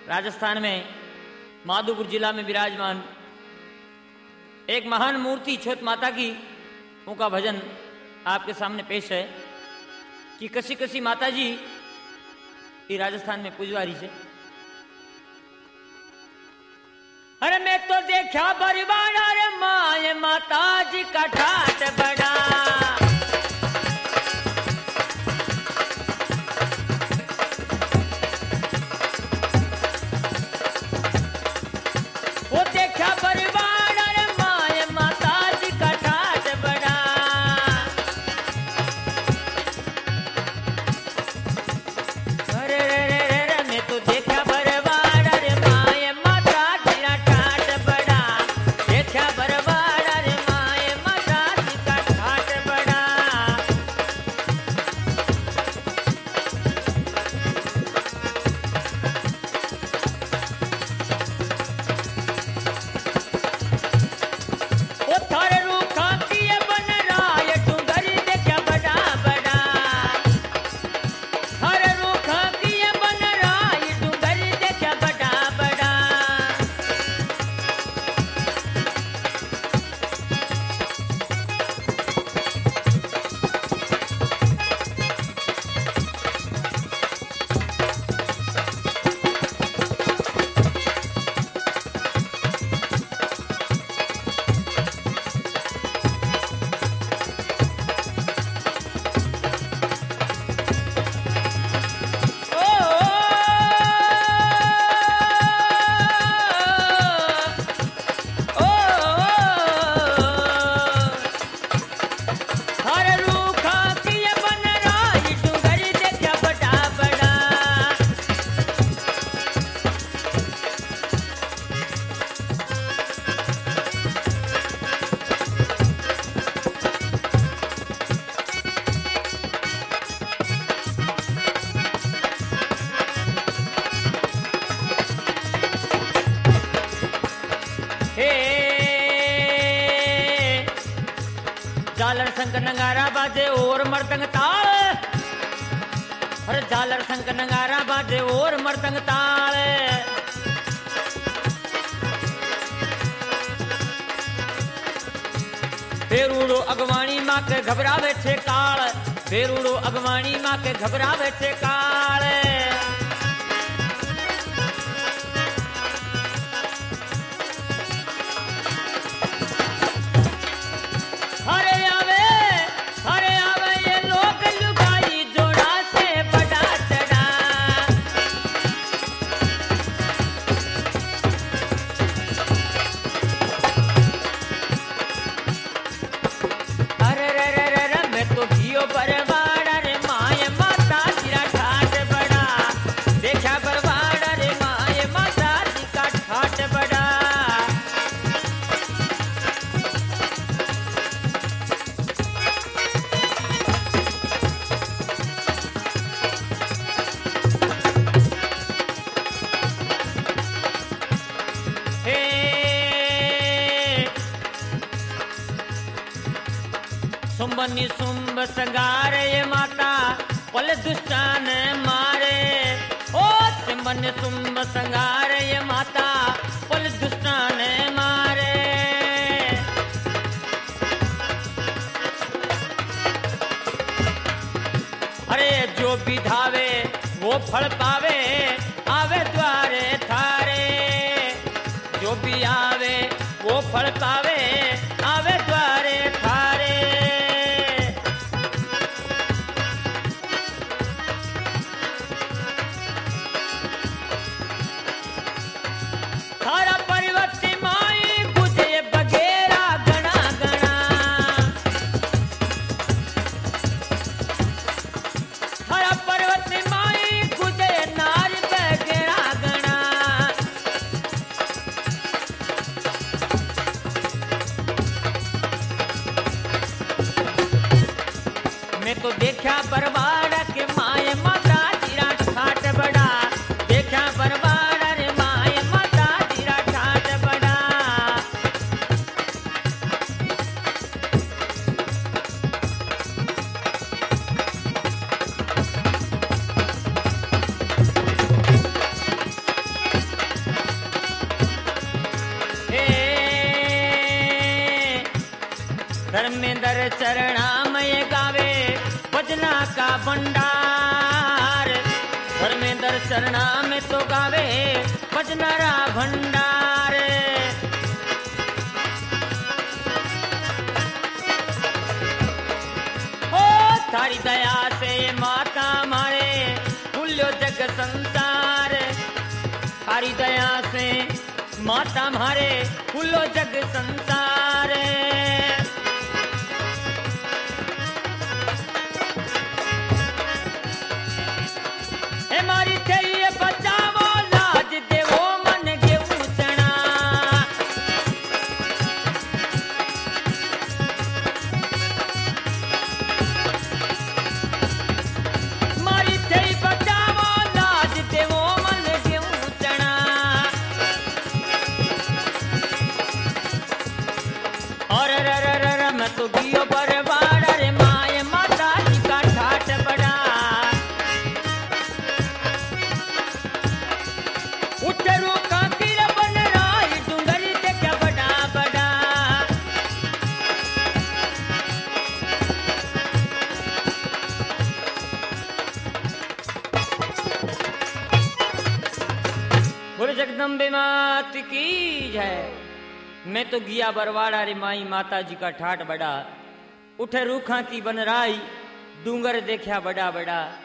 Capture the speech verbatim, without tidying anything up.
राजस्थान में माधोपुर जिला में विराजमान एक महान मूर्ति छोट माता की उनका भजन आपके सामने पेश है कि कसी कसी माता जी ये राजस्थान में पुजवारी से। अरे मैं तो देखा बरवाड़ा रे माए माता जी का ठाट बड़ा, वो देखा बरवाड़ा रे माए माता जी का ठाट बड़ा। अरे रे रे रे रे मैं तो देखा बरवाड़ा रे माए माता जी का ठाट बड़ा, देखा बरवाड़ा रे माए माता जी का ठाट बड़ा। वो थारे रूखा किए बन राय डूंगरी देखा बड़ा बड़ा, थारे रूखा किए बन राय डूंगरी देखा बड़ा बड़ा। ओ ओ थारे रूखा किए बन राय डूंगरी देखा बड़ा बड़ा। हे झालर शंकर नगारा बाजे और मर्दंग ताल, अरे झालर शंकर नगारा बाजे और मर्दंग ताल। फेरूड़ो अगवाणी माँ के घबरावे छे काल, फेरूड़ो अगवाणी माँ के घबरावे छे काल। हरे आवे हरे आवे ये लोग लुगाई जोड़ा से बड़ा चढ़ा। अरे रे रे रे रे मैं तो घियो बरवाड़ा रे माए माता तेरा ठाट बड़ा, देखा बरवाड़ा रे माए माता जी का ठाट बड़ा। हे सुम्बनी सुम्ब संगारे ये माता पल दुष्टान मारे। ओ सुम्बनी सुम्ब संगारे ये माता पल दुष्टान मारे। अरे जो विधावे वो फल पावे आवे द्वारे थारे, जो भी आवे वो फल पावे आवे द्वारे थारे। थारा परिवर्ती माई गुजे बगेरा गणा गणा, थारा परिवर्ती माई गुजे नारी बगेरा गणा। मैं तो देखा बरवाड़ा के माए माता तेरा ठाट बड़ा, देखा बरवाड़ा रे माए माता तेरा ठाट बड़ा। धर्मेंद्र चरणा में गावे भजना का भंडार। धर्मेंद्र चरणा में तो गावे भजना रा भंडार। ओ थारी दया से माता मारे खुल्यो जग संसार। थारी दया से माता मारे खुल्लो जग संसार। मारी थे बचावो लाज देवो मन के उचना। मारी थे बचावो लाज देवो मन के उचना। और र र र र मैं तो गियो बरबाड़ रे माय माता जी का ठाट बड़ा। उठरू का किर बन राई डूंगरी देखा बड़ा बड़ा। बोले जगदम्बे मात की जय। मैं तो गिया बरवाड़ा रे माई माता जी का ठाट बड़ा। उठे रूखा की बन राई डूंगर देखा बड़ा बड़ा।